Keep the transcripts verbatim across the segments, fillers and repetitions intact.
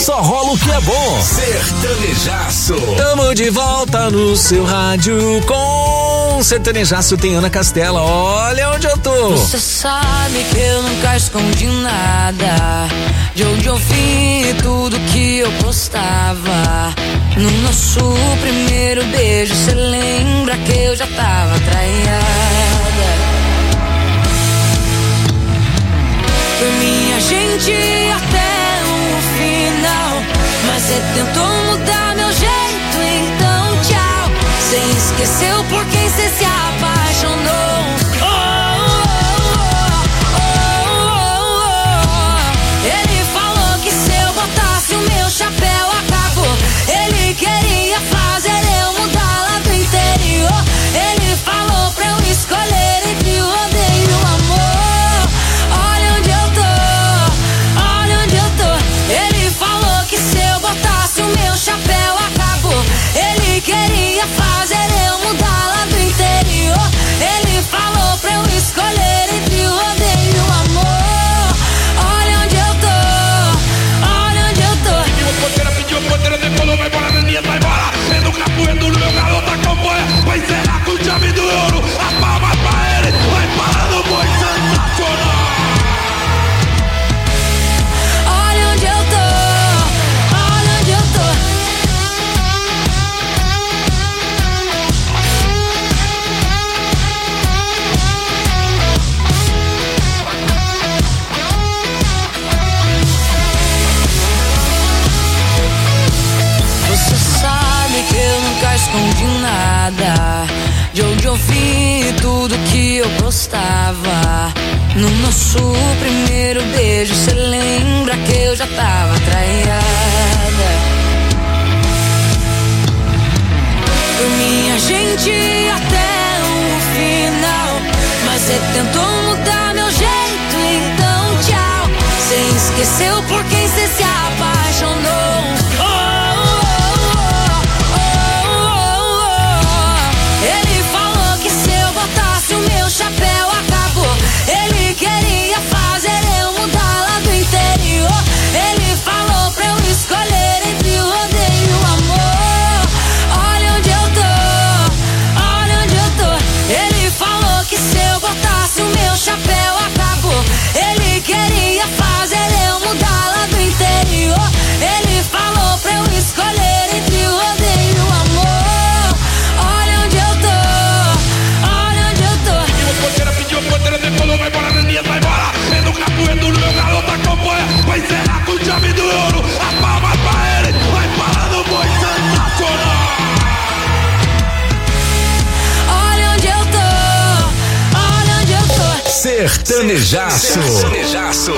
só rola o que é bom. Sertanejaço. Tamo de volta no seu rádio com Sertanejaço. Tem Ana Castela, olha onde eu tô. Você sabe que eu nunca escondi nada, de onde eu vim, tudo que eu postava. No nosso primeiro beijo, cê lembra que eu já tava traiada. Foi minha gente até o final, mas cê tentou mudar meu jeito, então tchau. Cê esqueceu por quem cê se apaixonou. Oh, oh, oh, oh, oh. Ele falou que se eu botasse o meu chapéu acabou. Ele queria fazer eu mudar lá do interior. Ele falou pra eu escolher entre o odeio e o amor. Olha onde eu tô, olha onde eu tô. Ele falou que se eu botasse o meu chapéu acabou. Ele queria fazer eu mudar lá do interior. Ele falou pra eu escolher entre o odeio e o amor. Olha onde eu tô, olha onde eu tô. Pediu porteira, pediu porteira, decolou, vai embora, Neninha, vai embora. Sendo capoeiro no meu garoto acompanha. Vai encerrar com chave do ouro. A palma pra ele, vai parar no boi sensacional. Olha onde eu tô, olha onde eu tô. Você sabe que eu nunca escondi nada, de onde eu vim, tudo que eu postava. No nosso primeiro beijo, cê lembra que eu já tava traiada. Foi minha gente até o final, mas cê tentou mudar meu jeito, então tchau. Cê esqueceu por quem cê se apaixonou. Oh, oh, oh, oh, oh. Ele falou que se eu botasse o meu chapéu acabou. Ele queria fazer eu mudar lá do interior. Ele falou pra eu escolher entre o odeio e o amor. Olha onde eu tô, olha onde eu tô. Ele falou que se eu botasse o meu chapéu acabou. Ele queria fazer eu mudar lá do interior. Ele falou pra eu escolher entre o odeio e o amor. Olha onde eu tô, olha onde eu tô. Pediu porteira, pediu porteira, decolou, vai embora, Neninha, vai embora. Sendo capoeiro no meu garoto acompanha. Vai encerrar com chave do ouro. A palma pra ele, vai parar no boi sensacional. Olha onde eu tô, olha onde eu tô. Sertanejaço. Sertanejaço.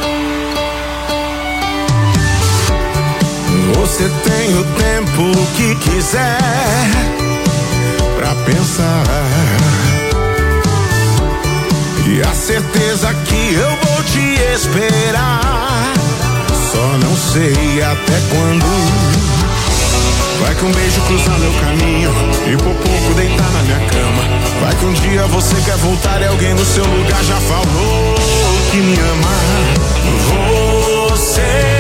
Você tem o tempo que quiser pra pensar, e a certeza que eu vou te esperar. Só não sei até quando. Vai que um beijo cruzar meu caminho e por pouco deitar na minha cama. Vai que um dia você quer voltar e alguém no seu lugar já falou que me ama. Você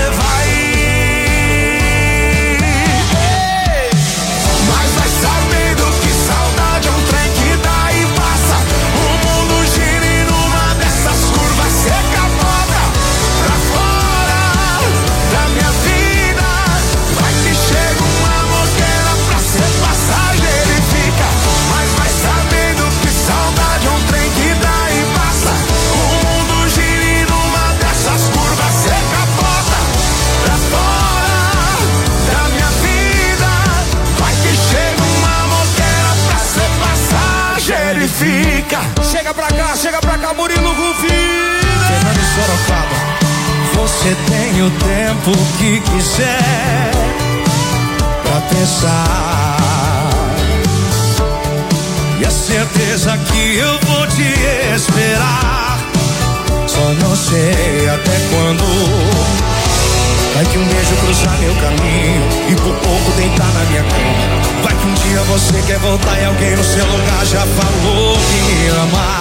fica. Chega pra cá, chega pra cá, Murilo Rufino. Fernando Sorocaba. Você tem o tempo que quiser pra pensar, e a certeza que eu vou te esperar. Só não sei até quando. Vai que um beijo cruzar meu caminho e por pouco deitar na minha cama. Vai que um dia você quer voltar e alguém no seu lugar já falou que me ama.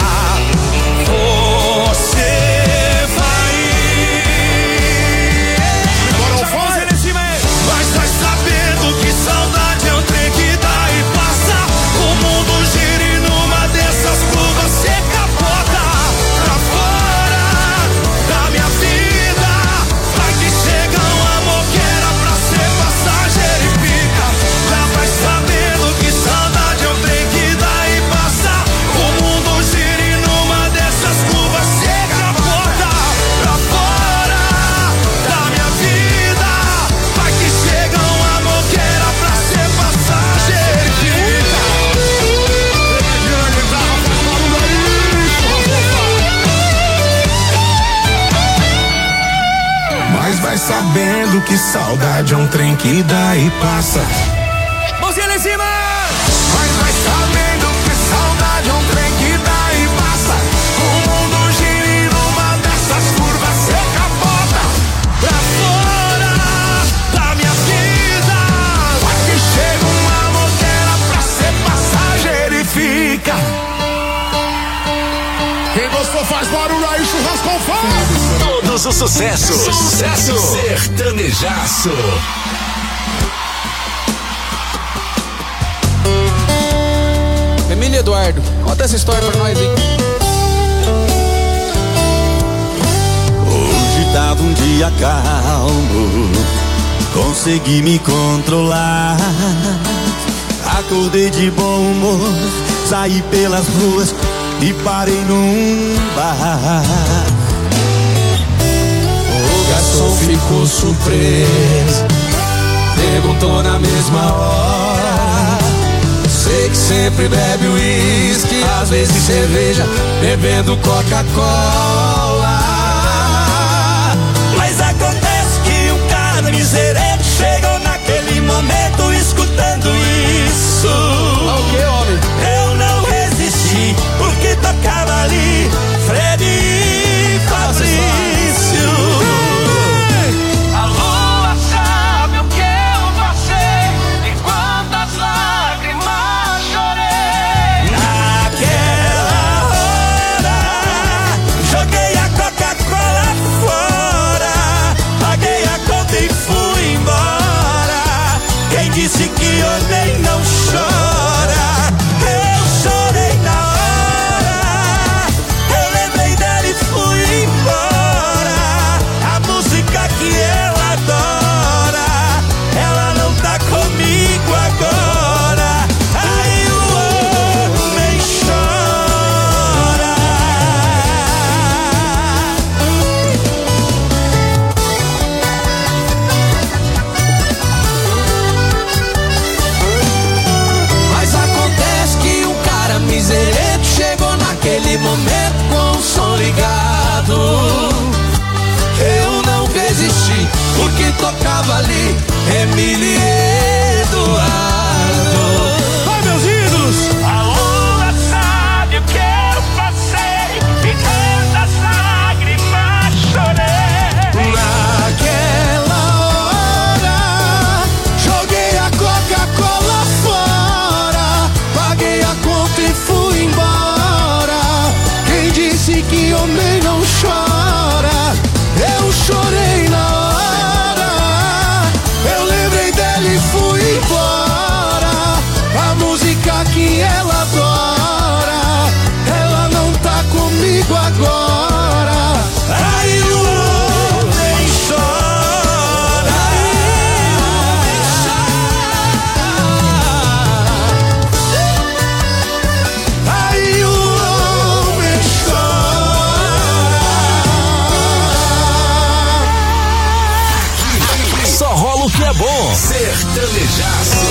Você vai. vai sabendo que saudade é um trem que dá e passa. Mãozinha lá em cima! Mas vai sabendo que saudade é um trem que dá e passa. O mundo gira e numa dessas curvas cê capota pra fora da minha vida. Aqui chega uma moqueira pra ser passageiro e fica. Quem gostou faz barulho aí, churrasco com fogo. Todos os sucessos. Sucesso sertanejaço. Emília Eduardo, conta essa história pra nós, hein? Hoje tava um dia calmo, consegui me controlar. Acordei de bom humor, saí pelas ruas e parei num bar. O garçom ficou surpreso, perguntou na mesma hora. Sei que sempre bebe uísque, às vezes cerveja, bebendo Coca-Cola. Mas acontece que um cara miserento chegou naquele momento escutando isso. O que, homem? Eu não resisti, porque tocava ali Fred e Fabrício. A lua sabe o que eu passei e quantas lágrimas chorei. Naquela hora, joguei a Coca-Cola fora, paguei a conta e fui embora. Quem disse que odeio não chora? Eu chorei na hora, eu lembrei dela e fui embora. A música que ela adora, ela não tá comigo agora. Aí o homem chora. Mas acontece que um cara miserento chegou naquele momento com o som ligado. Eu não resisti, porque tocava ali Emília Eduardo. Vai, meus ídolos! A lua sabe o que eu passei e quantas lágrimas chorei. Naquela hora, joguei a Coca-Cola fora, paguei a conta e fui embora. Quem disse que homem não chora? Eu chorei na hora, eu lembrei dela e fui embora. A música que ela adora, ela não tá comigo agora. Aí o homem chora. Aí o homem chora. Só rola o que é bom. Sertanejaço.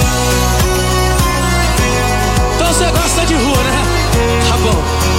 Então você gosta de rua, né? Tá bom.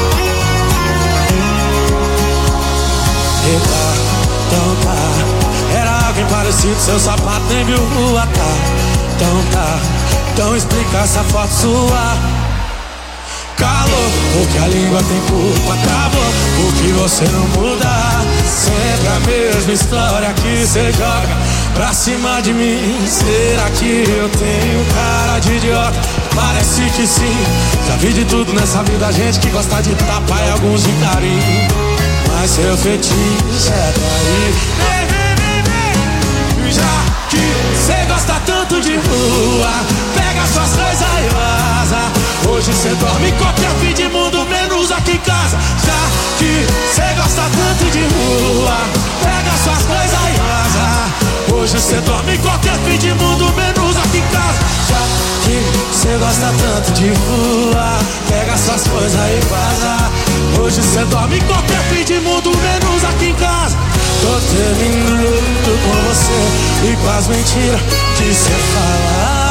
Eita, então tá. Era alguém parecido, seu sapato nem viu rua, tá? Então tá. Então explica essa foto sua. Calor, porque a língua tem culpa, travou, porque você não muda. Sempre a mesma história que você joga pra cima de mim. Será que eu tenho cara de idiota? Parece que sim. Já vi de tudo nessa vida, gente que gosta de tapar e alguns de carinho. Mas seu fetiche é daí. Vem, vem, vem, vem. Já que cê gosta tanto de rua, pega suas coisas e vaza. Hoje cê dorme em qualquer fim de mundo, menos aqui em casa. Já que cê gosta tanto de rua, pega suas coisas e vaza. Hoje cê dorme em qualquer fim de mundo, menos aqui em casa. Já que cê gosta tanto de rua, pega suas coisas e vaza. Hoje cê dorme em qualquer fim de mundo, menos aqui em casa. Tô terminando com você e com as mentiras que cê fala.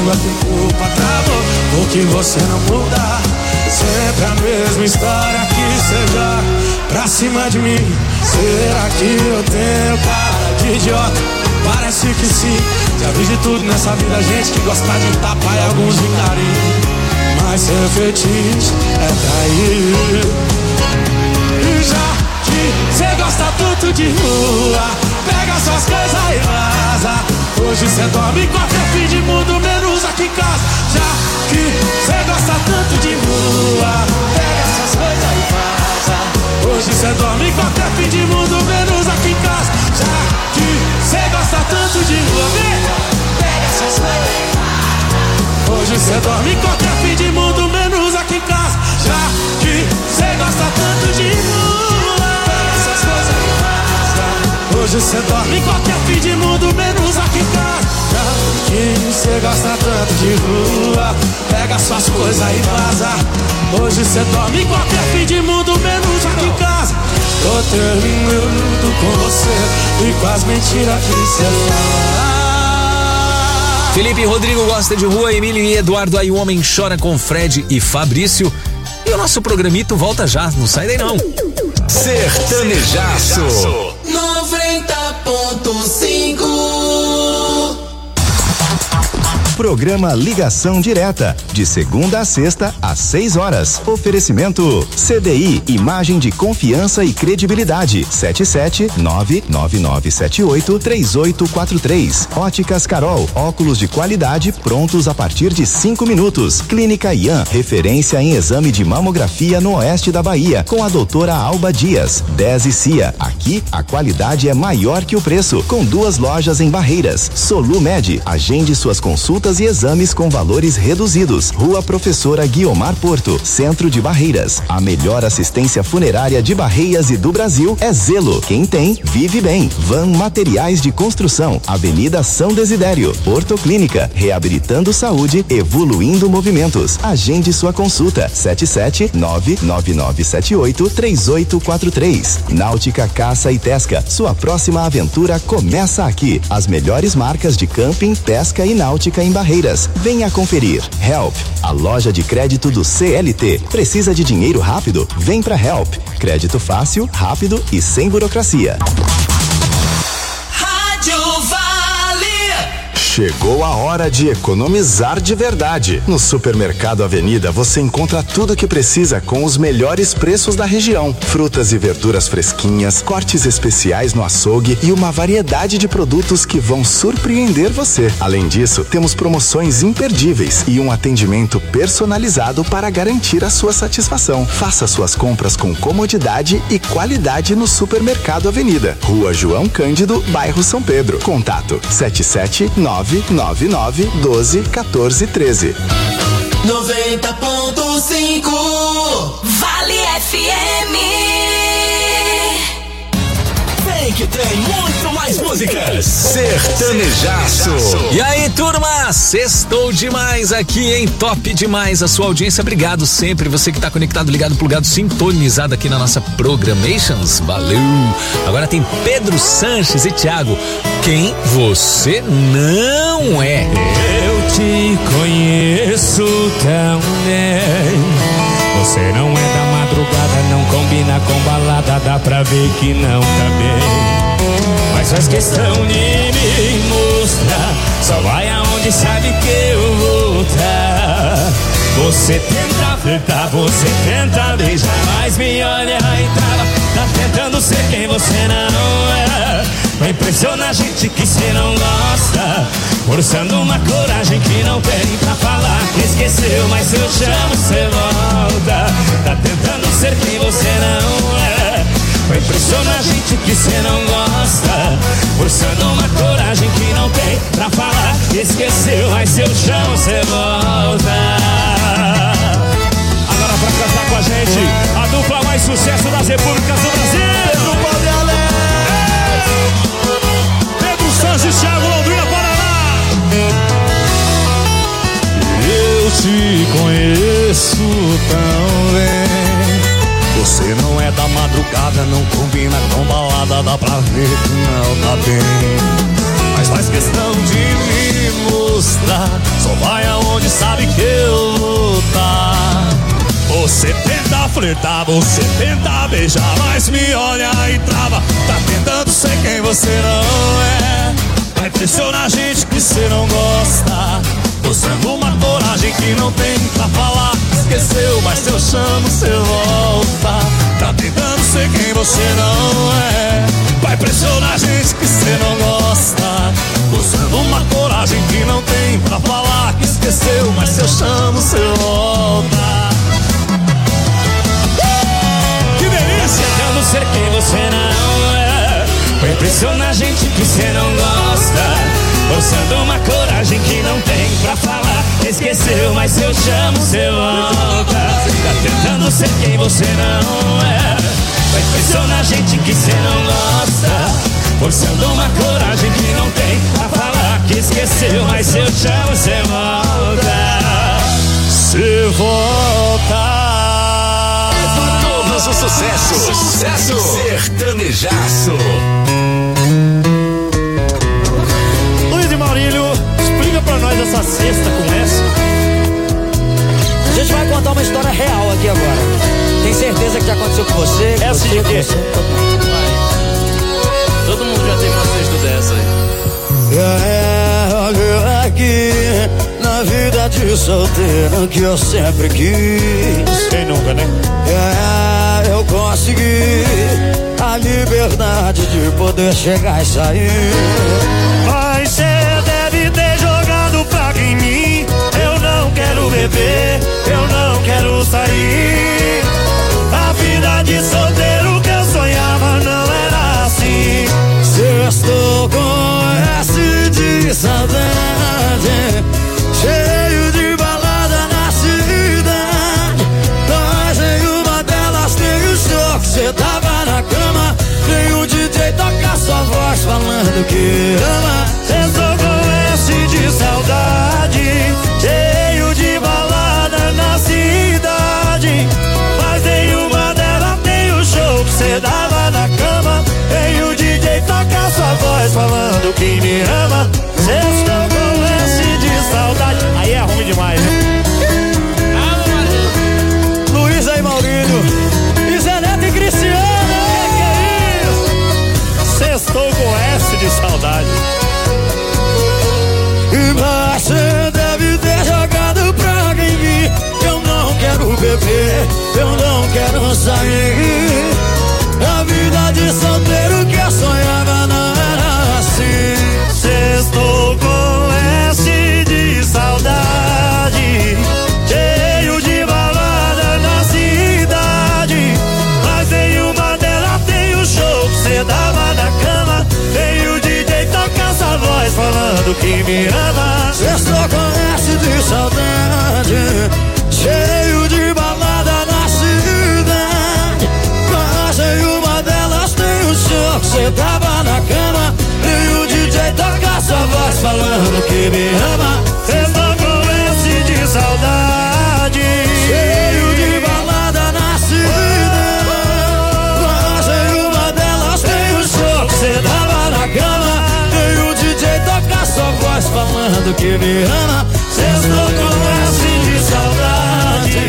língua tem culpa, travou, porque você não muda. Sempre a mesma história que seja pra cima de mim. Será que eu tenho cara de idiota? Parece que sim. Já vi de tudo nessa vida, gente que gosta de tapa e alguns de carinho. Mas seu fetiche é trair. E já que cê gosta tanto de rua, pega suas coisas e vaza. Hoje cê dorme em qualquer fim de mundo, menos aqui em casa. Já que cê gosta tanto de rua, pega suas coisas e vaza. Hoje cê dorme em qualquer fim de mundo, menos aqui em casa. Já que cê gosta tanto de rua, vem, pega suas coisas e vaza. Hoje cê dorme em qualquer fim de mundo, menos aqui em casa. Já que cê gosta tanto de rua, pega suas coisas e vaza. Hoje cê dorme em qualquer fim de mundo, menos aqui em casa. Já que cê gosta tanto de rua, pega suas coisas e vaza. Hoje cê dorme em qualquer fim de mundo, menos aqui em casa. Tô terminando com você e com as mentiras que cê fala. Felipe e Rodrigo gosta de rua, Emílio e Eduardo, aí o homem chora com Fred e Fabrício. E o nosso programito volta já, não sai daí não. Sertanejaço noventa ponto cinco. Programa Ligação Direta, de segunda a sexta, às seis horas. Oferecimento C D I, imagem de confiança e credibilidade. sete sete nove nove nove sete oito três oito quatro três. Óticas Carol, óculos de qualidade prontos a partir de cinco minutos. Clínica Ian, referência em exame de mamografia no oeste da Bahia, com a doutora Alba Dias. dez e Cia, aqui a qualidade é maior que o preço, com duas lojas em Barreiras. Solumed, agende suas consultas e exames com valores reduzidos. Rua Professora Guiomar Porto, Centro de Barreiras. A melhor assistência funerária de Barreiras e do Brasil é Zelo. Quem tem, vive bem. Van Materiais de Construção, Avenida São Desidério. Porto Clínica, reabilitando saúde, evoluindo movimentos. Agende sua consulta. sete sete nove nove nove sete oito três oito quatro três. Náutica Caça e Pesca, sua próxima aventura começa aqui. As melhores marcas de camping, pesca e náutica em Barreiras. Venha conferir. Help, a loja de crédito do C L T. Precisa de dinheiro rápido? Vem pra Help. Crédito fácil, rápido e sem burocracia. Rádio Vale. Chegou a hora de economizar de verdade. No Supermercado Avenida você encontra tudo o que precisa com os melhores preços da região. Frutas e verduras fresquinhas, cortes especiais no açougue e uma variedade de produtos que vão surpreender você. Além disso, temos promoções imperdíveis e um atendimento personalizado para garantir a sua satisfação. Faça suas compras com comodidade e qualidade no Supermercado Avenida. Rua João Cândido, bairro São Pedro. Contato sete sete nove nove nove doze quatorze treze. noventa ponto cinco Vale F M. Vem que tem muito mais músicas. Sertanejaço. E aí, turma, sextou demais aqui, hein? Top demais a sua audiência. Obrigado sempre, você que tá conectado, ligado, plugado, sintonizado aqui na nossa Programations. Valeu. Agora tem Pedro Sanches e Thiago. Quem você não é? Eu te conheço tão bem. Você não é da madrugada, não combina com balada, dá pra ver que não tá bem. Mas faz questão de me mostrar, só vai aonde sabe que eu vou tá. Você tenta flertar, você tenta beijar, mas me olha e trava, tá tentando ser quem você não é. Vai impressionar a gente que cê não gosta, forçando uma coragem que não tem pra falar que esqueceu, mas eu chamo, cê volta. Tá tentando ser quem você não é. Vai impressionar a gente que cê não gosta, forçando uma coragem que não tem pra falar que esqueceu, mas eu chamo, cê volta. Agora pra cantar com a gente, a dupla mais sucesso das repúblicas do Brasil. Dupla de Alex, Pedro Sanches, Thiago, Londrina, Paraná. Eu te conheço tão bem. Você não é da madrugada, não combina com balada, dá pra ver que não tá bem. Mas faz questão de me mostrar, mostra, só vai aonde sabe que eu vou tá. Você tenta flertar, você tenta beijar, mas me olha e trava. Tá tentando ser quem você não é. Vai pressionar a gente que você não gosta, mostrando uma coragem que não tem pra falar. Esqueceu, mas se eu chamo, você volta. Tá tentando ser quem você não é. Vai pressionar a gente que você não gosta, mostrando uma coragem que não tem pra falar. Que esqueceu, mas se eu chamo, você volta. Que delícia! Tentando ser quem você não é. Vai pressionar a gente que você não gosta, mostrando uma coragem que não tem pra falar. Esqueceu, mas se eu chamo, você volta. Tá tentando ser quem você não é. Vai pressionar a gente que você não gosta, forçando uma coragem que não tem pra falar. Que esqueceu, mas se eu chamo, você volta. Você volta. Todos os sucessos. Sucesso sertanejaço. Luiz e Maurílio, explica pra nós essa cesta com essa. A gente vai contar uma história real aqui agora. Tem certeza que já aconteceu com você? É assim de quê? Todo mundo já teve uma cesta dessa aí. É, olha aqui, na vida de solteiro que eu sempre quis. Quem nunca, né? É, eu consegui a liberdade de poder chegar e sair. Mas cê deve ter jogado praga em mim. Eu não quero beber, eu não quero sair. A vida de solteiro que eu sonhava não era assim. Sextou com S de saudade, cheio de balada na cidade. Mas em uma delas tem o show que cê tava na cama. Tem o D J tocar sua voz falando que ama. Sextou com S de saudade, cheio de balada na cidade. Mas em uma delas tem o show que cê dava na cama. Tem o D J tocar sua voz falando que me ama. Sextou com S de saudade. Aí é ruim demais, né? Luiz e Maurílio, e Zé Neto e Cristiano. Que é isso? Sextou com S de saudade. E você deve ter jogado praga em mim. Eu não quero beber, eu não quero sair. A vida de solteiro que eu sonhava não era assim. Sextou com S de saudade, cheio de balada na cidade. Mas em uma delas tem o show que cê dava na cama. Tem o D J tocar essa voz falando que me ama. Sextou com S de saudade, cheio de balada na cidade. Mas em uma delas tem o show que cê tava na cama. E o D J toca sua voz falando que me ama. Sextou com S de saudade, cheio de balada na cidade. Mas em uma delas tem o show que cê tava na cama. E o D J toca sua voz falando que me ama. Sextou com S de saudade.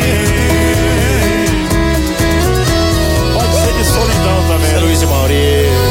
pode ser de solidão também, Luiz e Maurício.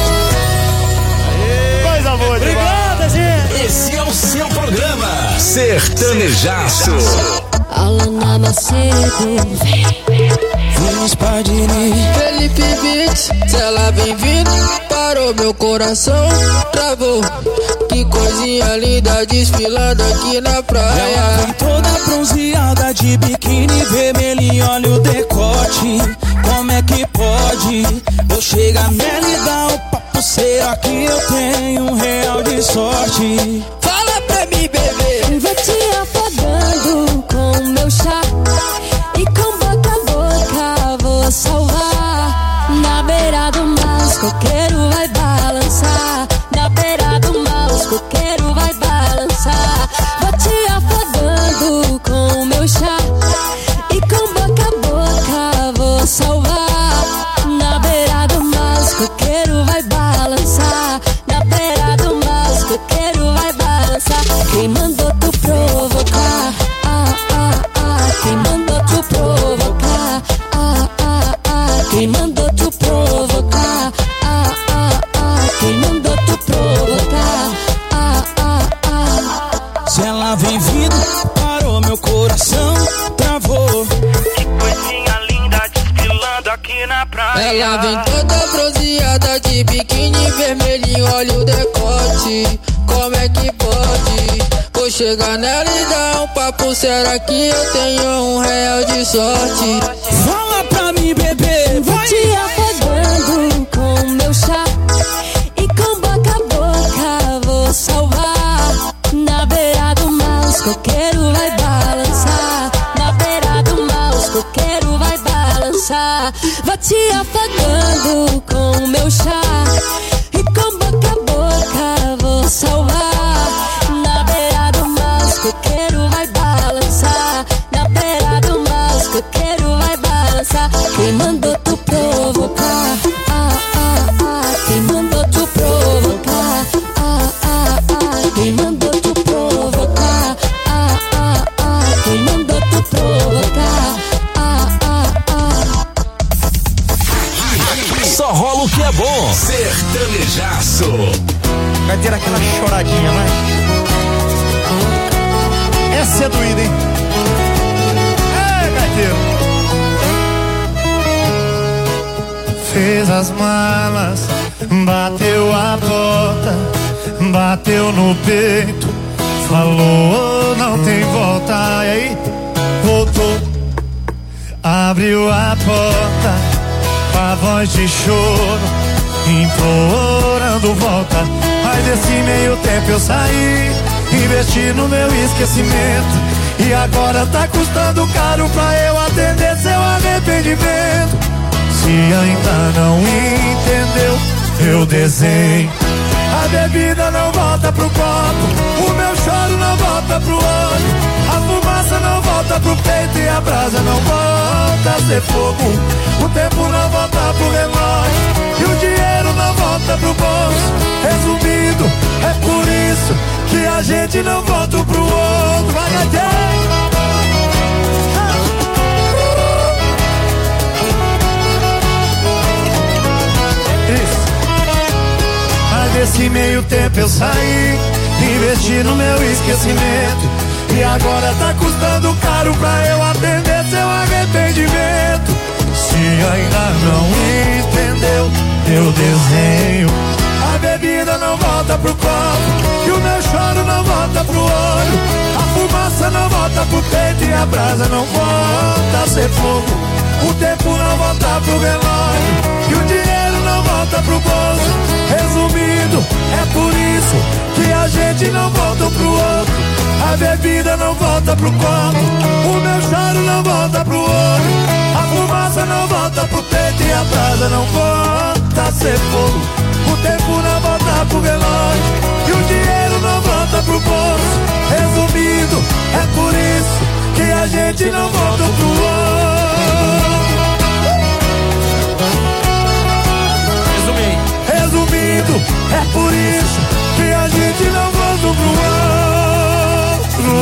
Coisa boa demais. Obrigada, gente. Esse é o seu programa Sertanejaço. Alana Macedo, Vamos Pardini, Felipe Beats, se ela vem vindo, parou meu coração, travou. Que coisinha linda desfilando aqui na praia. Ela vem toda bronzeada de biquíni vermelho, olha o decote. Como é que pode? Vou chegar nela e dar um papo, será que eu tenho um real de sorte? Fala pra mim, bebê. vou te afogando com o meu chá. E com boca a boca vou salvar. Na beira do mar os coqueiros vai balançar. Na beira do mar os coqueiros vai balançar. Vou te afogando com o meu chá. E com boca a boca vou salvar. Na beira do mar os coqueiros vai balançar. Na beira do mar os coqueiros vai balançar. vem vindo, parou meu coração, travou. Que coisinha linda desfilando aqui na praia. Ela vem toda bronzeada de biquíni vermelhinho, olha o decote. Como é que pode? Vou chegar nela e dar um papo, será que eu tenho um real de sorte? Fala pra mim, bebê, vou vai. te afogando com meu chá e com boca a boca vou salvar. Na beira do mar os coqueiros vai balançar. Na beira do mar os coqueiros vai balançar. Vou te afogando com meu chá e com boca a boca vou salvar. Na beira do mar os coqueiros vai balançar. Na beira do mar os coqueiros vai balançar. Quem mandou tu provocar? Ah, ah, ah. Quem mandou tu provocar? Ah, ah, ah. Quem mandou tu provocar? Ah, ah, ah. Quem mandou tu provocar? Ah, ah, ah. Só rola o que é bom. Sertanejaço. Vai ter aquela choradinha, né? Essa é doída, hein? É, gaiteiro. Fez as malas, bateu a porta, bateu no peito, falou não tem volta. E aí, voltou, abriu a porta, com a voz de choro, implorando volta. Mas desse meio tempo eu saí, investi no meu esquecimento, e agora tá custando caro pra eu atender seu arrependimento. Se ainda não entendeu, eu desenho. A bebida não volta pro copo, o meu choro não volta pro olho, a fumaça não volta pro peito e a brasa não volta a ser fogo. O tempo não volta pro relógio e o dinheiro não volta pro bolso. Resumindo, é por isso que a gente não volta pro outro. Vai, Nesse meio tempo eu saí, investi no meu esquecimento, e agora tá custando caro pra eu atender seu arrependimento. Se ainda não entendeu, eu desenho. A bebida não volta pro copo, e o meu choro não volta pro olho, a fumaça não volta pro peito e a brasa não volta a ser fogo. O tempo não volta pro relógio e o dinheiro não volta pro bolso. Resumindo, é por isso que a gente não volta pro outro. A bebida não volta pro copo, o meu choro não volta pro olho, a fumaça não volta pro peito e a brasa não volta a ser fogo. O tempo não volta pro relógio e o dinheiro não volta pro bolso. Resumindo, é por isso que a gente não volta pro outro. Resumindo, é por isso que a gente não volta pro outro.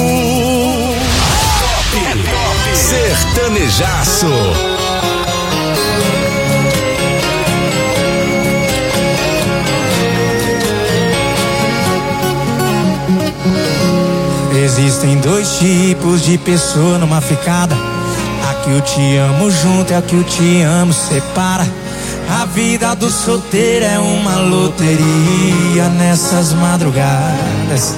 É top. Sertanejaço. Existem dois tipos de pessoa numa ficada. A que eu te amo junto e a que eu te amo separa. A vida do solteiro é uma loteria nessas madrugadas.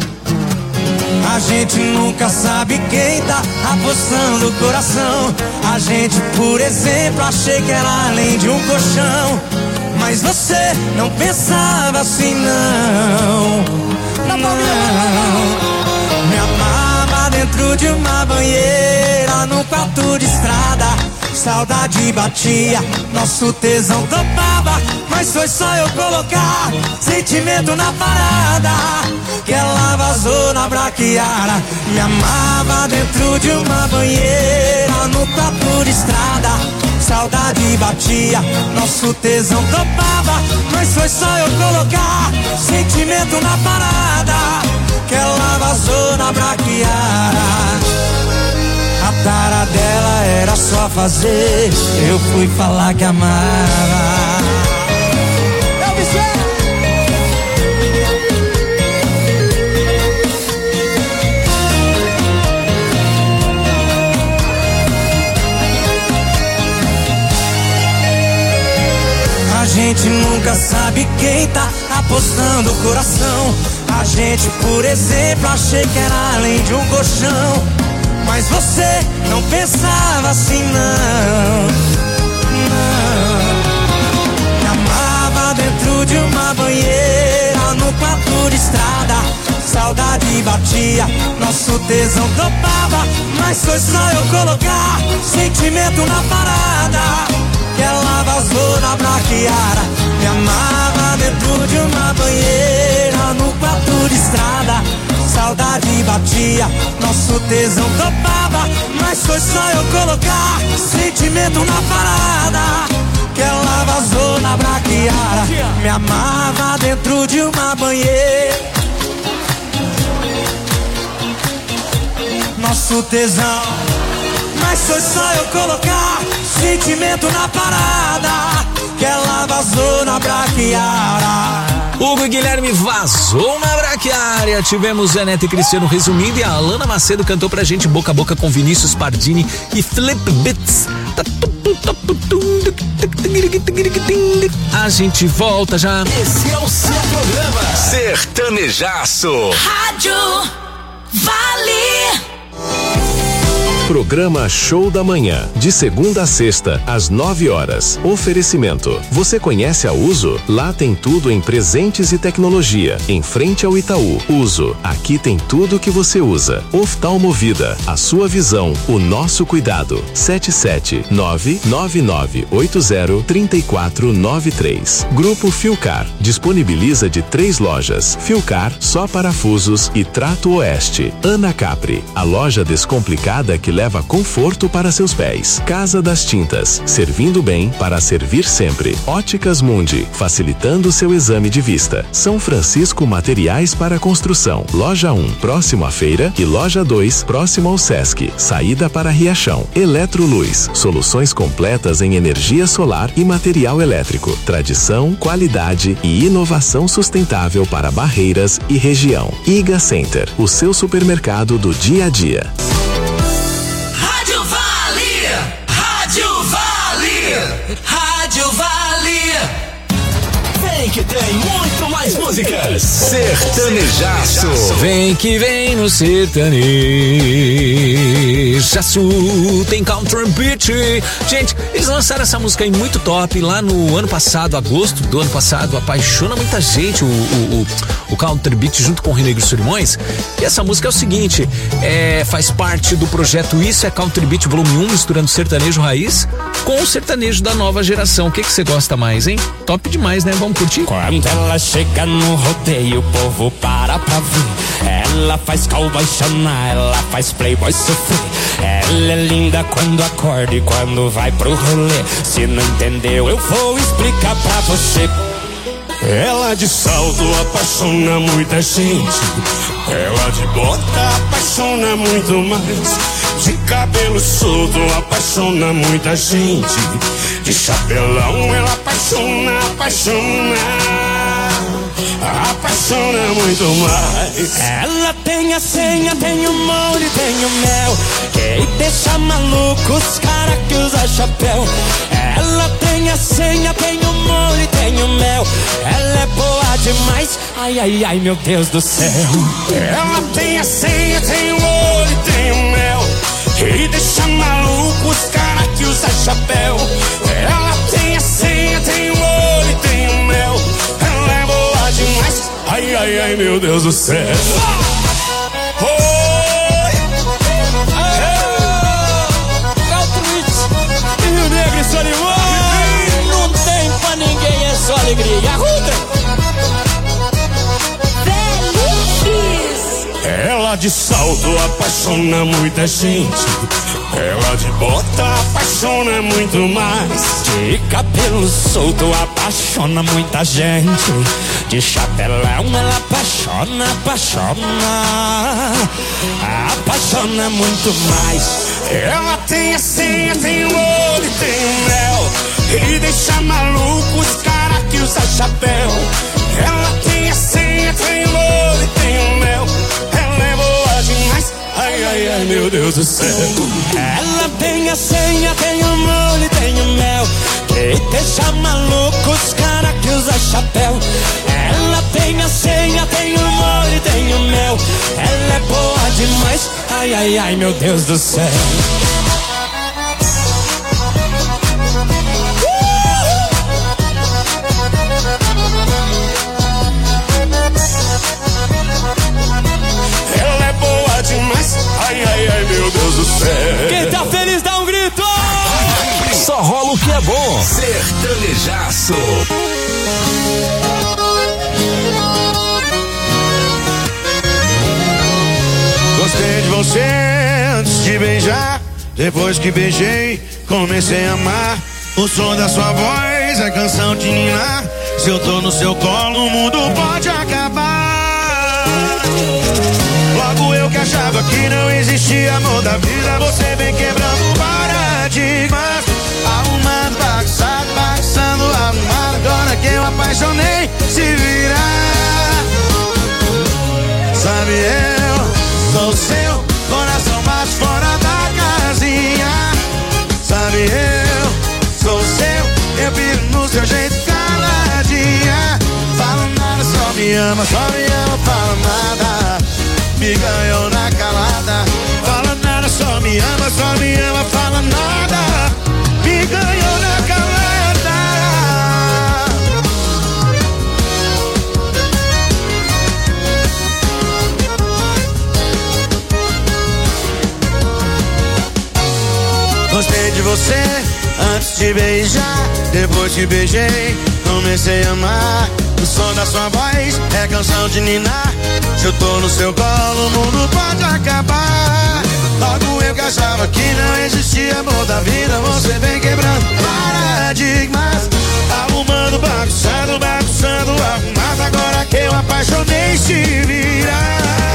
A gente nunca sabe quem tá apostando o coração. A gente, por exemplo, achei que era além de um colchão. Mas você não pensava assim, não. Não, me amava dentro de uma banheira, num quarto de estrada. Saudade batia, nosso tesão topava, mas foi só eu colocar sentimento na parada, que ela vazou na braquiara. Me amava dentro de uma banheira, no quarto de estrada. Saudade batia, nosso tesão topava, mas foi só eu colocar sentimento na parada, que ela vazou na braquiara. A tara dela era só fazer, eu fui falar que amava. sabe quem tá apostando o coração. A gente, por exemplo, achei que era além de um colchão. Mas você não pensava assim, não, não. Me amava dentro de uma banheira, no quarto de estrada. Saudade batia, nosso tesão topava. Mas foi só eu colocar sentimento na parada que ela vazou na braquiara. Me amava dentro de uma banheira, no quarto de estrada. Saudade batia, nosso tesão topava. Mas foi só eu colocar sentimento na parada que ela vazou na braquiara. Me amava dentro de uma banheira, nosso tesão. Mas foi só eu colocar sentimento na parada que ela vazou na braquiara. Hugo e Guilherme vazou na braquiária. Tivemos Zé Neto e Cristiano resumindo, e a Alana Macedo cantou pra gente Boca a Boca com Vinícius Pardini e Flip Beats. A gente volta já. Esse é o seu programa Sertanejaço. Rádio Vale. Programa Show da Manhã, de segunda a sexta, às nove horas. Oferecimento. Você conhece a Uso? Lá tem tudo em presentes e tecnologia. Em frente ao Itaú. Uso. Aqui tem tudo que você usa. Oftalmovida. A sua visão, o nosso cuidado. sete sete nove nove nove oito zero três quatro nove três. Grupo Filcar. Disponibiliza de três lojas. Filcar, só parafusos e Trato Oeste. Ana Capri. A loja descomplicada que leva conforto para seus pés. Casa das Tintas, servindo bem para servir sempre. Óticas Mundi, facilitando seu exame de vista. São Francisco Materiais para Construção. Loja um, próximo à feira, e Loja dois, próximo ao Sesc. Saída para Riachão. Eletroluz, soluções completas em energia solar e material elétrico. Tradição, qualidade e inovação sustentável para Barreiras e região. Iga Center, o seu supermercado do dia a dia. Rádio Vale. Vem que tem muito mais músicas. Sertanejaço. Vem que vem no Sertanejaço. Tem Country Beat. Gente, eles lançaram essa música aí muito top lá no ano passado, agosto do ano passado. Apaixona muita gente o, o, o, o Country Beat junto com o Renegro Solimões. E essa música é o seguinte, é, faz parte do projeto Isso é Country Beat Volume um, misturando sertanejo raiz com o sertanejo da nova geração. O que que você gosta mais, hein? Top demais, né? Vamos curtir? Quando ela chega no rodeio, o povo para pra ver. Ela faz cowboy chorar, ela faz playboy sofrer. Ela é linda quando acorda e quando vai pro rolê. Se não entendeu, eu vou explicar pra você. Ela de salto apaixona muita gente. Ela de bota apaixona muito mais. De cabelo solto apaixona muita gente. De chapelão ela apaixona, apaixona, apaixona muito mais. Ela tem a senha, tem o molho, tem o mel, que deixa maluco os cara que usa chapéu. Ela tem a senha, tem o molho, tem o mel. Ela é boa demais, ai, ai, ai, meu Deus do céu. Ela tem a senha, tem o molho, tem o mel, e deixa maluco os cara que usa chapéu. Ela tem a senha, tem o olho, tem o mel. Ela é boa demais, ai, ai, ai, meu Deus do céu. Oi! E o Negro Solimões, não tem pra ninguém, é só alegria. Arruda! Ela de salto apaixona muita gente. Ela de bota apaixona muito mais. De cabelo solto apaixona muita gente. De chapelão ela apaixona, apaixona, apaixona muito mais. Ela tem a senha, tem o olho, tem o mel, e deixa maluco os cara que usa chapéu. Ela tem a senha, tem o olho, tem o mel. Ela é boa demais, ai, ai, ai, meu Deus do céu. Ela tem a senha, tem o molho, tem o mel, E deixa maluco os cara que usa chapéu. Ela tem a senha, tem o amor e tem o mel. Ela é boa demais, ai, ai, ai, meu Deus do céu. Ela é boa demais, ai, ai, ai, meu Deus do céu. Quem tá feliz dá um grito. Só rola o que é bom. Sertanejaço. Gostei de você antes de beijar. Depois que beijei, comecei a amar. O som da sua voz é canção de ninar. Se eu tô no seu colo, o mundo pode acabar. Logo eu que achava que não existia amor da vida, você vem quebrando paradigmas. Arrumando, bagunçado, bagunçando, arrumado. Agora que eu apaixonei, se virar. Sabe, eu sou seu, coração bate fora da casinha. Sabe, eu sou seu, eu vivo no seu jeito caladinha. Fala nada, só me ama, só me ama, fala nada. Me ganhou na calada. Fala nada, só me ama, só me ama, fala nada. Me ganhou na calada. Gostei de você antes de beijar. Depois que beijei, comecei a amar. O som da sua voz é canção de ninar. Se eu tô no seu colo, o mundo pode acabar. Logo eu que achava que não existia amor da vida, você vem quebrando paradigmas. Arrumando, bagunçando, bagunçando, arrumado. Agora que eu apaixonei, se virar.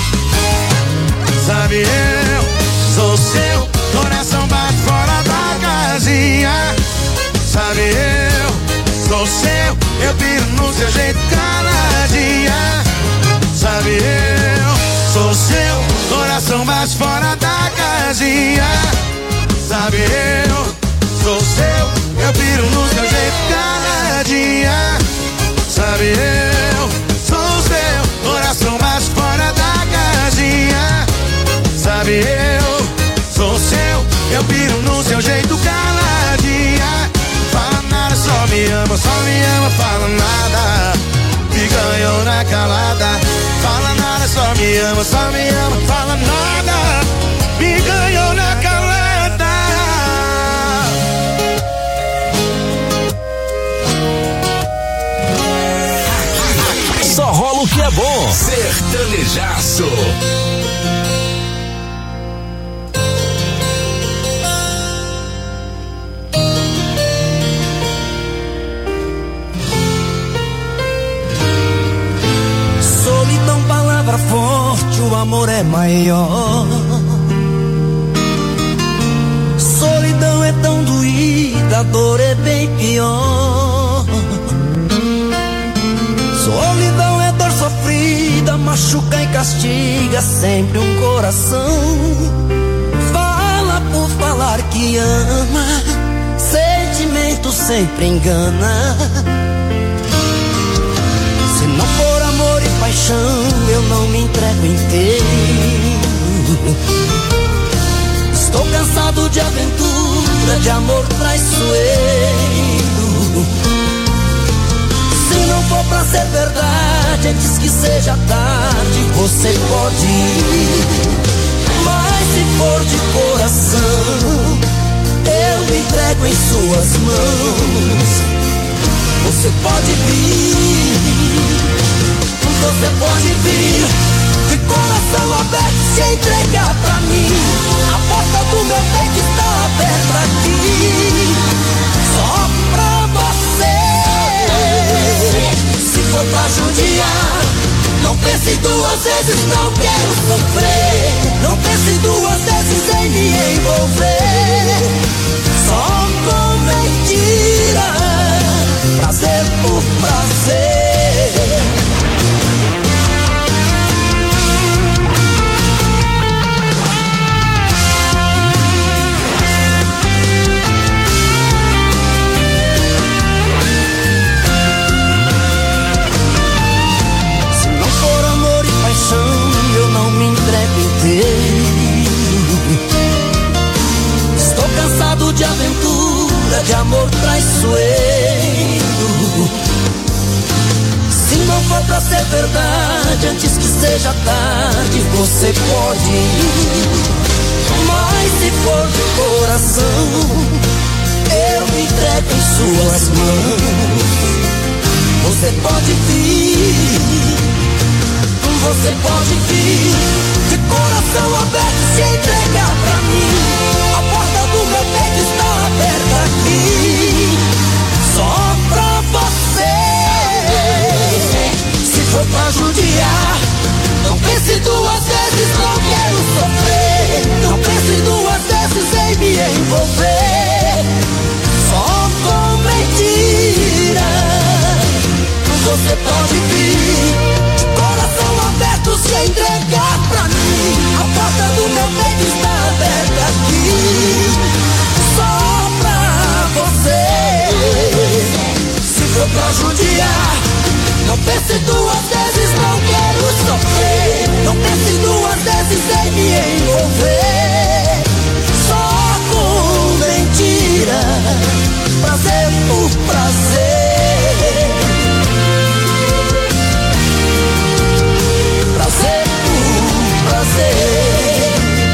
Sabe, eu sou seu, coração bate fora da casinha. Sabe, eu sou seu, eu piro no seu jeito caladinha. Sabe, eu sou seu, coração bate fora da casinha. Sabe, eu sou seu, eu piro no seu jeito caladinha. Sabe, eu sou seu, coração bate fora da casinha. Sabe, eu sou seu, eu piro no seu jeito caladinha. Fala nada, só me ama, só me ama, fala nada. Me ganhou na calada. Fala nada, só me ama, só me ama, fala nada. Me ganhou na calada. Só rola o que é bom. Sertanejaço. Forte, o amor é maior. Solidão é tão doída, a dor é bem pior. Solidão é dor sofrida, machuca e castiga sempre um coração. Fala por falar que ama, sentimento sempre engana. Se não for amor e paixão, eu não me entrego inteiro. Estou cansado de aventura, de amor traiçoeiro. Se não for pra ser verdade, antes que seja tarde, você pode ir. Mas se for de coração, eu me entrego em suas mãos. Você pode vir, você pode vir, de coração aberto, se entregar pra mim. A porta do meu peito está aberta aqui, só pra você. Se for pra judiar, não pense duas vezes, não quero sofrer. Não pense duas vezes em me envolver, só com mentira, prazer por prazer. de amor traiçoeiro. Se não for pra ser verdade, antes que seja tarde, você pode ir. Mas se for de coração, eu me entrego em suas mãos. Você pode vir, você pode vir, de coração aberto se entregar pra mim. A porta do meu peito está aberta aqui, só pra você. Se for pra judiar, não pense duas vezes, não quero sofrer. Não pense duas vezes em me envolver, só com mentira. Você pode vir, de coração aberto se entregar pra mim. A porta do meu peito está aberta aqui, só pra você. Se for pra judiar, não pense duas vezes, não quero sofrer. Não pense duas vezes em me envolver, só com mentira, prazer por prazer. Prazer por prazer.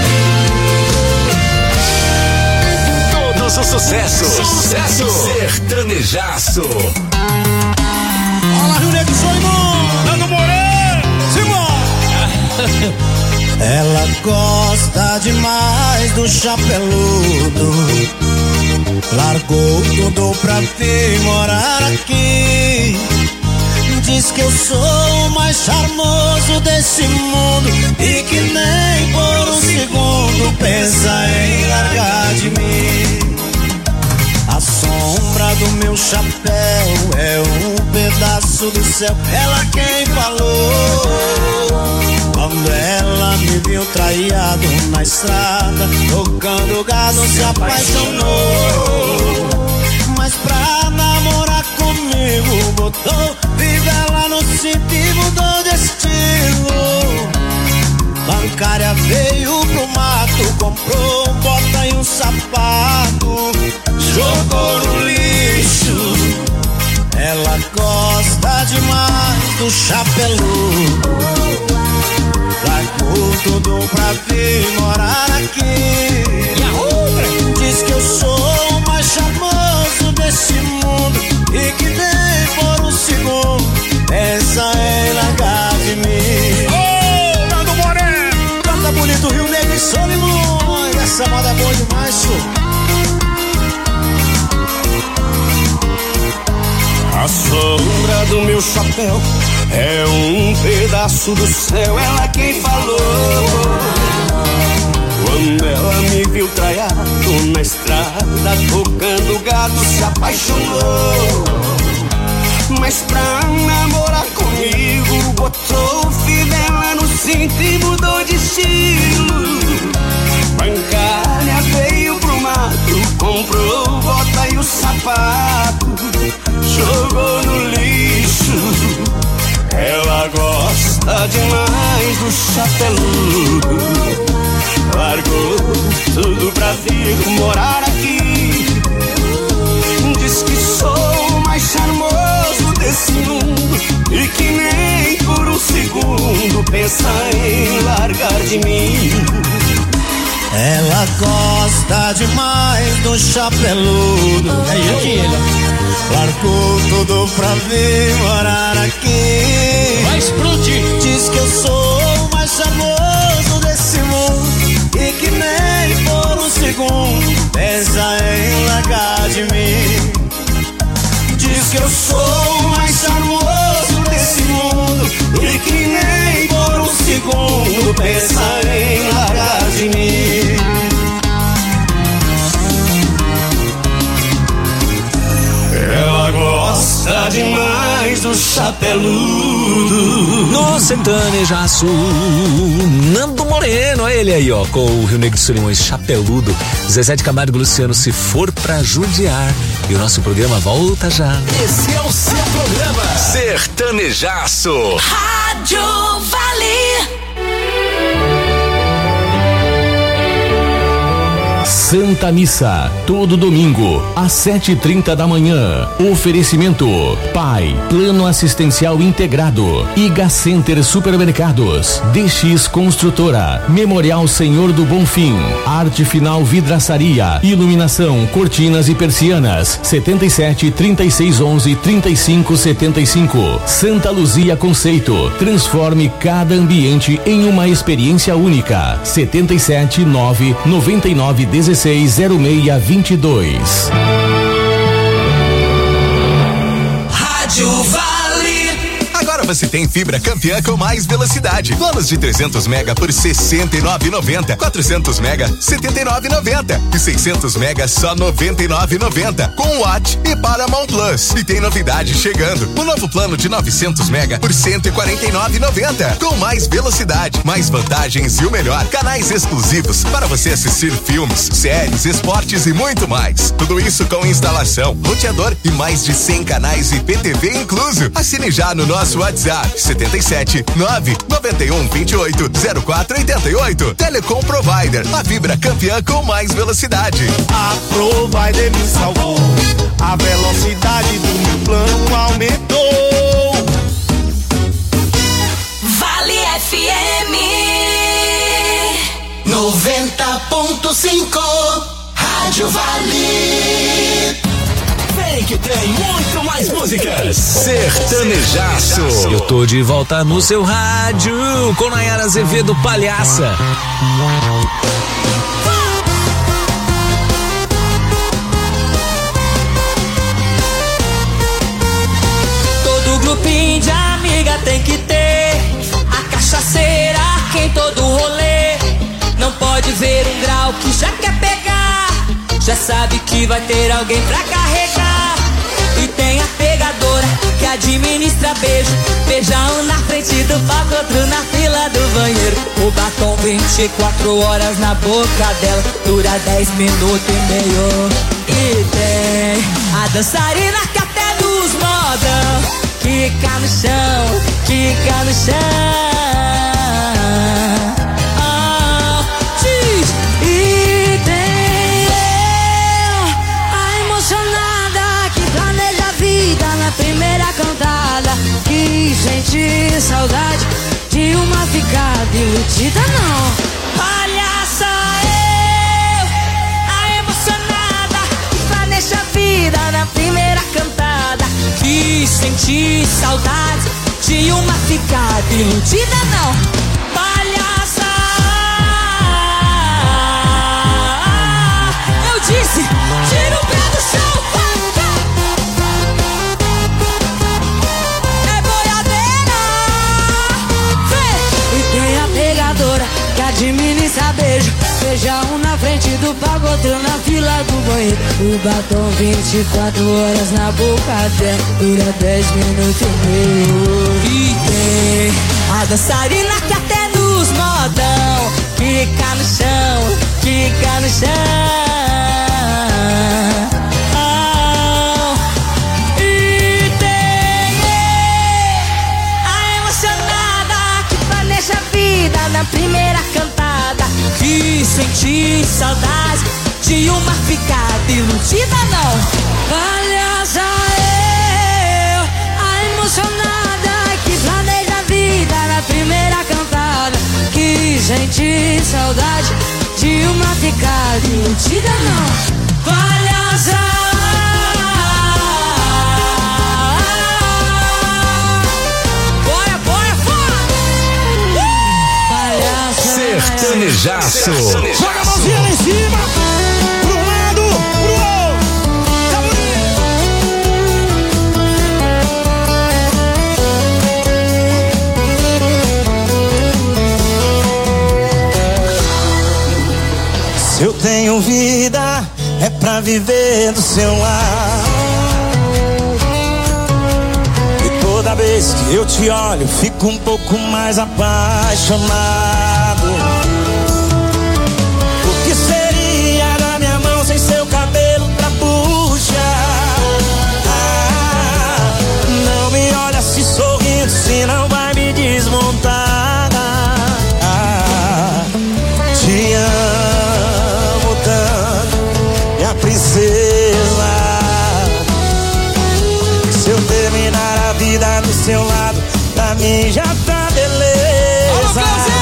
Todos os sucessos. Sucesso. Sertanejaço. Olá, Rio Negro, sou irmão. Nando Moreno, Simão. Ela gosta demais do chapeludo, largou tudo pra vir morar aqui. Diz que eu sou o mais charmoso desse mundo e que nem por um segundo pensa em largar de mim. A sombra do meu chapéu é um pedaço do céu, ela quem falou. Quando ela me viu traído na estrada, tocando gado, se apaixonou. Mas pra namorar comigo botou fivela no cinto e mudou de estilo. Bancária veio pro mato, comprou um bota e um sapato, jogou no lixo. Ela gosta demais do chapeludo, largou tudo pra vir morar aqui. Diz que eu sou o mais charmoso desse mundo e que nem por um segundo pensa em largar de mim. Ô, Nando Moreno, canta bonito, Rio Negro e Solimões. Essa moda é boa demais, senhor. a sombra do meu chapéu é um pedaço do céu, ela quem falou. Quando ela me viu traiado na estrada, tocando gado, se apaixonou. Mas pra namorar comigo, botou fivela no cinto e mudou de estilo. Bancária veio pro mato, comprou bota e o sapato, jogou no lixo. Ela gosta demais do chapeludo, largou tudo pra vir morar aqui. Diz que sou o mais charmoso desse mundo e que nem por um segundo pensa em largar de mim. Ela gosta demais do chapeludo, é Gilda. Largou tudo pra vir morar aqui. Vai explodir. Diz que eu sou o mais charmoso desse mundo e que nem por um segundo pensa em largar de mim. Diz que eu sou o mais charmoso desse mundo e que nem por um segundo pensa em largar de mim. Ela gosta demais do chapeludo. No sertanejaço, Nando Moreno, ele aí ó, com o Rio Negro de Solimões, Chapeludo. Zezé de Camargo e Luciano, Se For Pra Judiar. E o nosso programa volta já. Esse é o seu programa Sertanejaço. Rádio Vale. Santa Missa, todo domingo, às sete e trinta da manhã. Oferecimento: Pai, Plano Assistencial Integrado, Iga Center Supermercados, D X Construtora, Memorial Senhor do Bonfim, Arte Final Vidraçaria, Iluminação, Cortinas e Persianas, setenta e sete, trinta e seis, onze, trinta e cinco, setenta e cinco. Santa Luzia Conceito, transforme cada ambiente em uma experiência única. setenta e sete, nove, noventa e nove, dezesseis, zero seis, vinte e dois. Rádio Vale. Agora você tem fibra campeã com mais velocidade. Planos de trezentos mega por sessenta e nove reais e noventa centavos. quatrocentos mega, setenta e nove reais e noventa centavos. E seiscentos mega, só noventa e nove reais e noventa centavos. Com Watt e Paramount Plus. E tem novidade chegando. O novo plano de novecentos mega por cento e quarenta e nove reais e noventa centavos. Com mais velocidade, mais vantagens e o melhor, canais exclusivos para você assistir filmes, séries, esportes e muito mais. Tudo isso com instalação, roteador e mais de cem canais e P T V incluso. Assine já no nosso WhatsApp setenta e sete, nove, noventa e um, vinte e oito, zero quatro, oitenta e oito. Telecom Provider, a fibra campeã com mais velocidade. A Provider me salvou, a velocidade do meu plano aumentou. Vale F M noventa ponto cinco. Rádio Vale. Vem que tem muito mais músicas. Sertanejaço. Eu tô de volta no seu rádio com Nayara Azevedo, Palhaça. Todo grupinho de amiga tem que ter a cachaceira que em todo rolê. Não pode ver um grau que já quer pegar, já sabe que vai ter alguém pra carregar. E tem a pegadora que administra beijo, beija um na frente do palco, outro na fila do banheiro. O batom vinte e quatro horas na boca dela, dura dez minutos e meio. E tem a dançarina que até nos modão quica no chão, quica no chão. Primeira cantada, que senti saudade de uma ficada iludida não. Palhaça eu, a emocionada, que planeja a vida na primeira cantada, que senti saudade de uma ficada iludida não. Palhaça, eu disse, tira o pé do chão. Que administra beijo, beija um na frente do palco, outro na fila do banheiro. O batom vinte e quatro horas na boca dela, dura dez minutos e meio. E tem a dançarina que até nos modão fica no chão, fica no chão. E tem a emocionada que planeja a vida na primeira cantada, que senti saudade de uma ficada iludida não. Palhaça eu, a emocionada que planeja a vida na primeira cantada, que senti saudade de uma ficada iludida não. Palhaça. Sertanejaço. Joga a mãozinha lá em cima, pro lado, pro outro. Se eu tenho vida, é pra viver do seu lado. E toda vez que eu te olho, fico um pouco mais apaixonado. Seu cabelo pra puxar. Ah, não me olha se sorrindo, senão vai me desmontar. Ah, te amo tanto pra mim já tá beleza.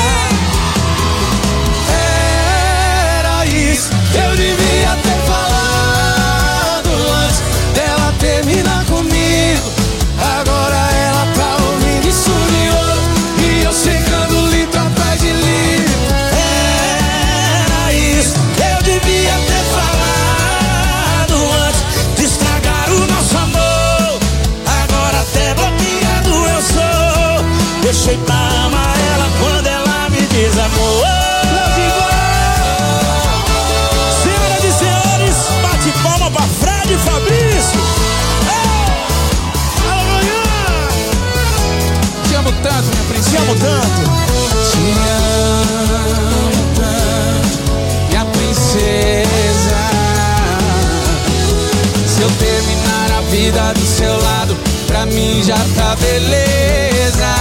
Era isso, eu devia ter falado antes dela terminar comigo. Agora ela tá ouvindo isso de ouro e eu secando litro atrás de litro. Era isso, eu devia ter falado antes de estragar o nosso amor. Agora até bloqueado eu sou. Deixei pra amar ela quando ela me desamou. Senhoras e senhores, bate palma pra Fred e Fabrício. Te amo tanto, minha princesa. Te amo tanto. Te amo tanto, minha princesa. Se eu terminar a vida do seu lado, pra mim já tá beleza.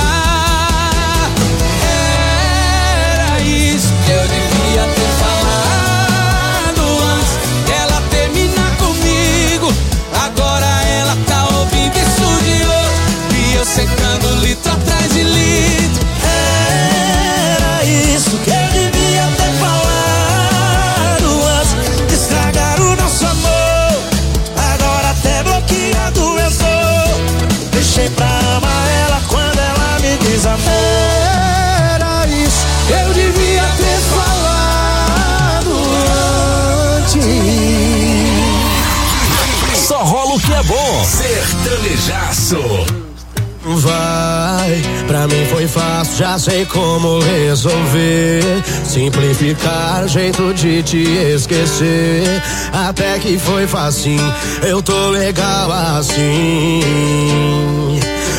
Era isso que eu devia ter falado antes dela terminar comigo. Agora ela tá ouvindo isso de ouro e eu secando litro atrás de litro. Era isso que eu devia ter falado antes de estragar o nosso amor. Agora até bloqueado eu sou. Deixei pra amar ela quando ela me desamou. Era isso, eu devia ter falado antes. Só rola o que é bom. Sertanejaço. Vai, pra mim foi fácil, já sei como resolver. Simplificar, jeito de te esquecer. Até que foi facinho, eu tô legal assim.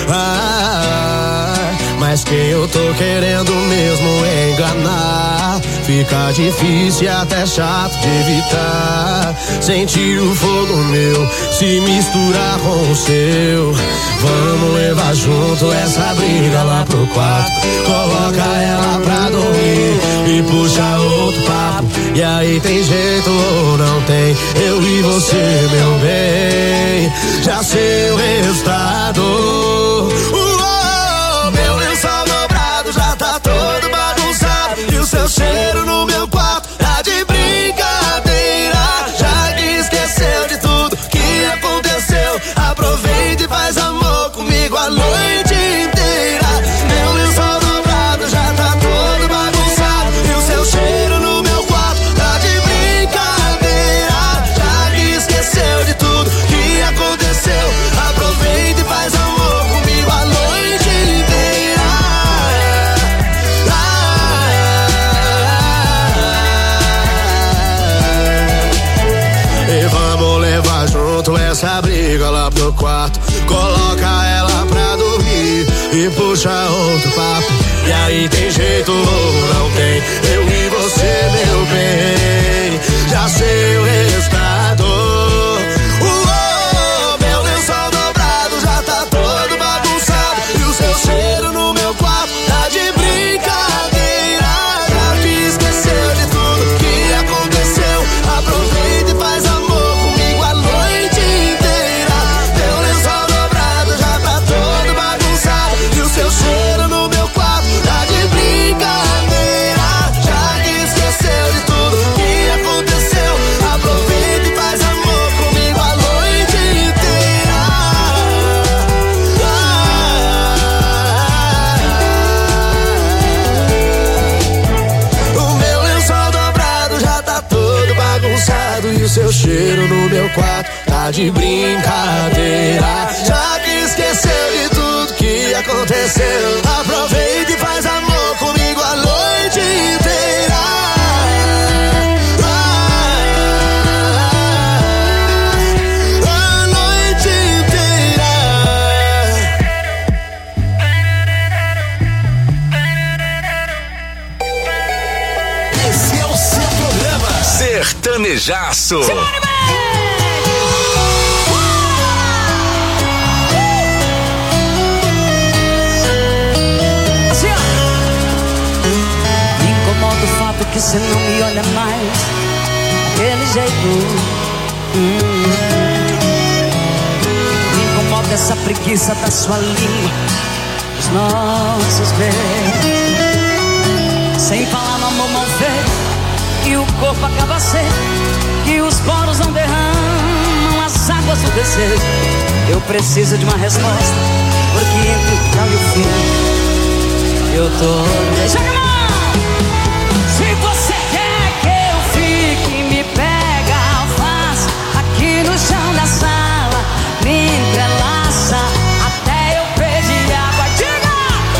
Ah, mas quem eu tô querendo mesmo é enganar. Fica difícil e até chato de evitar. Sentir o fogo meu se misturar com o seu. Vamos levar junto essa briga lá pro quarto. Coloca ela pra dormir e puxa outro papo. E aí tem jeito ou não tem? Eu e você, meu bem, já sei o resultado. Uou, meu lençol dobrado já tá todo bagunçado. E o seu cheiro no meu quarto tá de brincadeira. Já que esqueceu de tudo que aconteceu, aproveita e faz amor comigo a noite inteira. Meu lençol dobrado já tá todo bagunçado. E o seu cheiro no meu quarto tá de brincadeira. Já que esqueceu de tudo que aconteceu, aproveita e faz amor comigo a noite inteira. E vamos levar junto essa briga lá pro quarto. Coloca ela pra dormir e puxa outro papo. E aí tem jeito ou não tem? Eu e você, meu bem, já sei o resultado. Uou, meu lençol dobrado já tá todo bagunçado. E o seu cheiro no meu quarto tá de brincadeira. Já que esqueceu de tudo que aconteceu, aproveita e faz amor comigo a noite inteira. Meu lençol dobrado já tá todo bagunçado. E o seu cheiro no meu quarto tá de brincadeira. Já que esqueceu de tudo que aconteceu, aproveita e faz amor comigo a noite inteira. O meu lençol dobrado já tá todo bagunçado. E o seu cheiro no meu quarto tá de brincadeira. Já que esqueceu de tudo que aconteceu, aproveita e faz amor comigo a noite inteira. A noite inteira. Esse é o seu programa Sertanejaço. Que você não me olha mais daquele jeito. hum. Me incomoda essa preguiça da sua língua, o os nossos beijos. Sem falar no amor mal feito, que o corpo acaba seco, que os poros não derramam as águas do desejo. Eu preciso de uma resposta, porque entre o tal e o fim eu tô. Joga a mão! Se você quer que eu fique, me pega alface aqui no chão da sala, me entrelaça até eu perder água. Diga!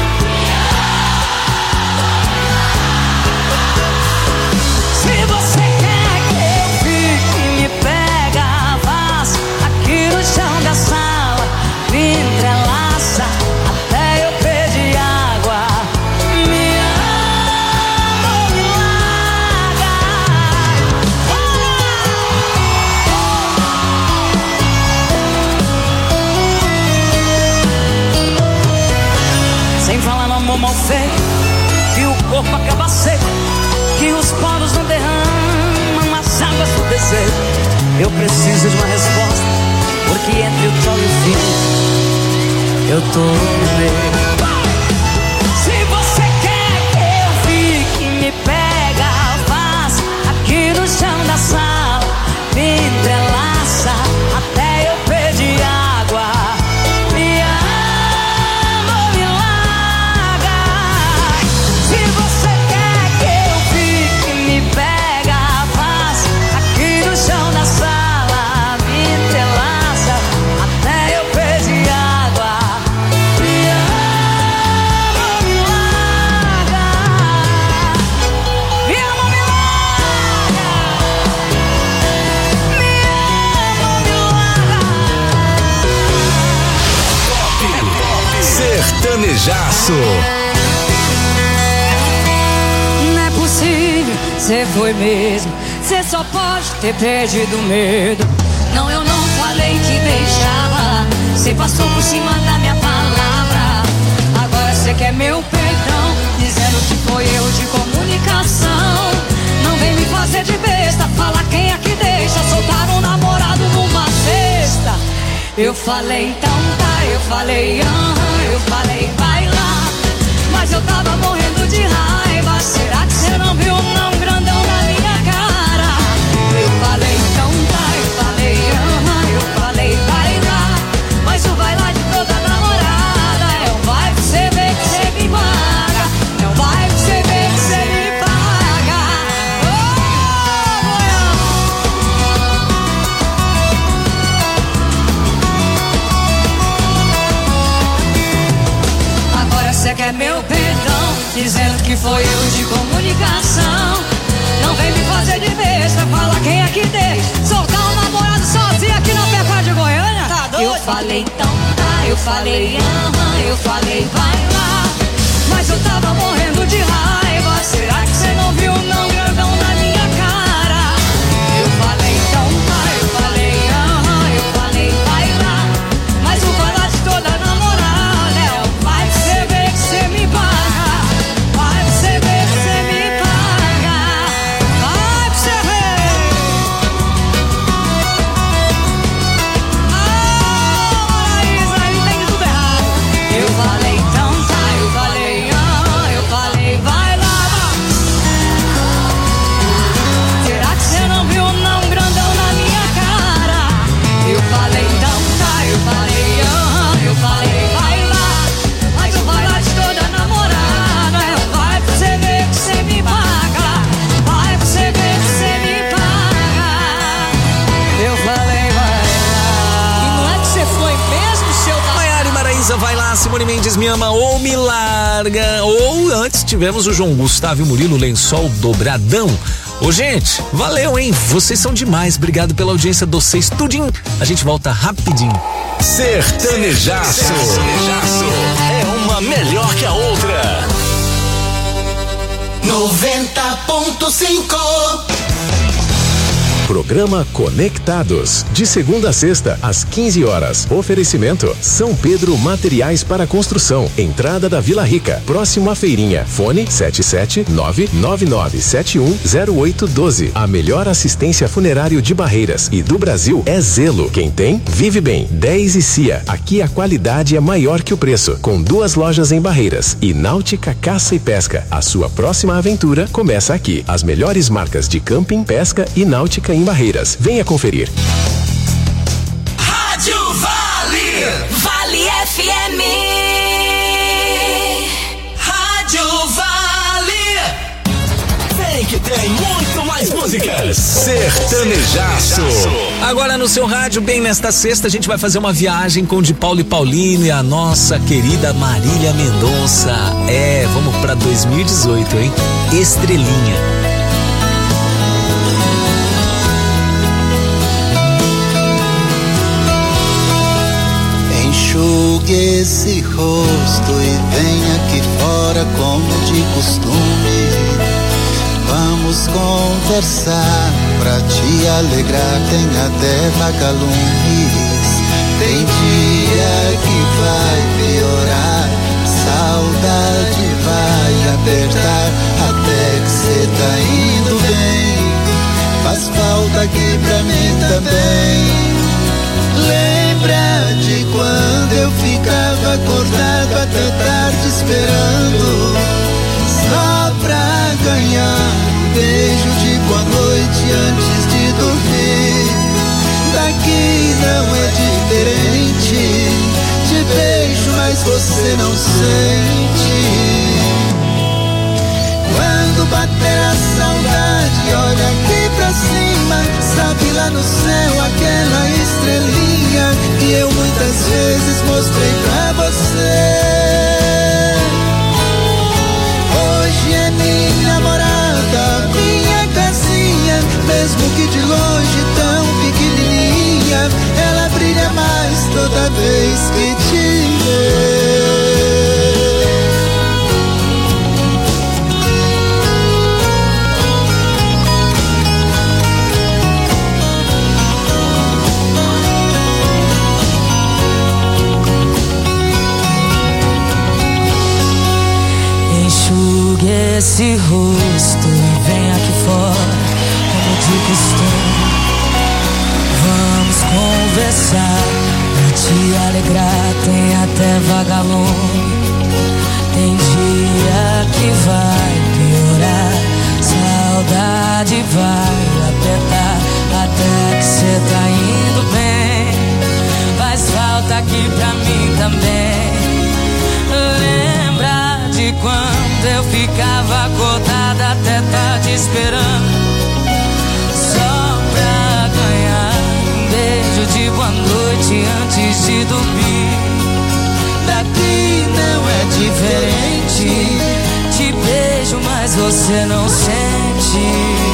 Se você quer que eu fique, me pega alface aqui no chão da sala, me entrelaça até eu perder água. Me ama, me larga. Sem falar no amor mal feito, que o corpo acaba seco, que os poros não derramam as águas do desejo. Eu preciso de uma resposta, porque entre o sol e o fim eu tô no meio. Se você quer que eu fique, me pega alface aqui no chão da sala, me entrelaça até eu perder água. Me ama, me larga. Se você quer que eu fique, me pega alface aqui no chão da sala, me entrelaça até eu perder água. Me ama, me larga. Me ama, me larga. Me ama, me larga. Sertanejaço. Não é possível, cê foi mesmo. Cê só pode ter perdido o medo. Não, eu não falei que deixava. Cê passou por cima da minha palavra. Agora cê quer meu perdão, dizendo que foi erro de comunicação. Não vem me fazer de besta, fala quem é que deixa soltar um namorado numa cesta. Eu falei então tá, eu falei aham, eu falei vai lá, mas eu tava morrendo de raiva. Será que cê não viu não grandão na minha cara? Eu falei então tá, eu falei aham, eu falei vai lá, mas o vai lá de toda namorada é um vai que cê vê que cê me paga, é um vai que cê vê que cê me paga. Oh, agora cê quer meu perdão, dizendo que foi erro de comunicação. Não vem me fazer de besta, fala quem é que deixa soltar um namorado sozinho aqui na Pecuária de Goiânia. Tá doido? Eu falei então tá, eu falei aham, eu falei vai lá, mas eu tava morrendo de raiva. Será que cê não viu não grandão na minha cara? Eu falei então tá, eu falei aham, eu falei vai lá, mas o vai lá de toda namorada é o vai que cê vê que cê me paga, vai que cê vê que cê me paga, vai que cê vê. Ah, Laísa, ele tem tudo errado. Eu falei então tá, eu falei aham, eu falei vai lá. Será que cê não viu não grandão na minha cara? Eu falei então tá, eu falei aham, eu falei vai lá, mas o vai lá de toda namorada é o vai pra cê ver que cê me paga, vai pra cê ver que cê me paga. Eu falei vai lá. E não é que cê foi mesmo, seu da... Maiara e Maraísa, vai lá, Simone Mendes, me ama ou me larga. Ou antes tivemos o João Gustavo e o Murilo, Lençol Dobradão. Ô gente, valeu, hein? Vocês são demais, obrigado pela audiência de vocês, tudinho. A gente volta rapidinho. Sertanejaço. Sertanejaço. É uma melhor que a outra. noventa ponto cinco Programa Conectados, de segunda a sexta, às quinze horas. Oferecimento São Pedro Materiais para Construção, entrada da Vila Rica, próximo à feirinha. Fone sete sete nove nove nove sete um zero oito um dois. A melhor assistência funerário de Barreiras e do Brasil é Zelo. Quem tem, vive bem. dez e Cia. Aqui a qualidade é maior que o preço. Com duas lojas em Barreiras e Náutica Caça e Pesca. A sua próxima aventura começa aqui. As melhores marcas de camping, pesca e náutica em Barreiras. Venha conferir. Rádio Vale, Vale F M. Rádio Vale. Vem que tem muito mais músicas. Sertanejaço. Agora no seu rádio, bem nesta sexta, a gente vai fazer uma viagem com o de Paulo e Paulino e a nossa querida Marília Mendonça. É, vamos pra dois mil e dezoito, hein? Estrelinha. Enxugue esse rosto e venha aqui fora como de costume. Vamos conversar pra te alegrar, tem até vagalumes. Tem dia que vai piorar, saudade vai apertar, até que cê tá indo bem. Faz falta aqui pra mim também. Lembra de quando eu ficava acordado até tarde esperando, só pra ganhar um beijo de boa noite antes de dormir. Daqui não é diferente, te beijo mas você não sente. Quando bater a saudade, olha aqui pra cima, sabe lá no céu aquela estrelinha que eu muitas vezes mostrei pra você. Hoje é minha namorada, minha casinha, mesmo que de longe tão pequenininha, ela brilha mais toda vez que te vê. Enxugue esse rosto e vem aqui fora, como de costume. Vamos conversar, pra te alegrar, tem até vagalume. Tem dia que vai piorar, saudade vai apertar, até que cê tá indo bem. Faz falta aqui pra mim também. Lembra de quando eu ficava acordada até tarde esperando, só pra ganhar um beijo de boa noite antes de dormir. Daqui não é diferente, te beijo mas você não sente.